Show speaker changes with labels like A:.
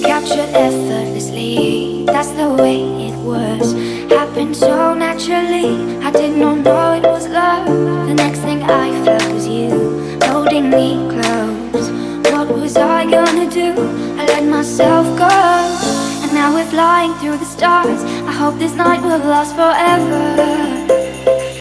A: captured effortlessly. That's the way it was. Happened so naturally. I did not know it was love. The next thing I felt was you holding me close. What was I gonna do? I let myself go, and now we're flying through the stars. I hope this night will last forever.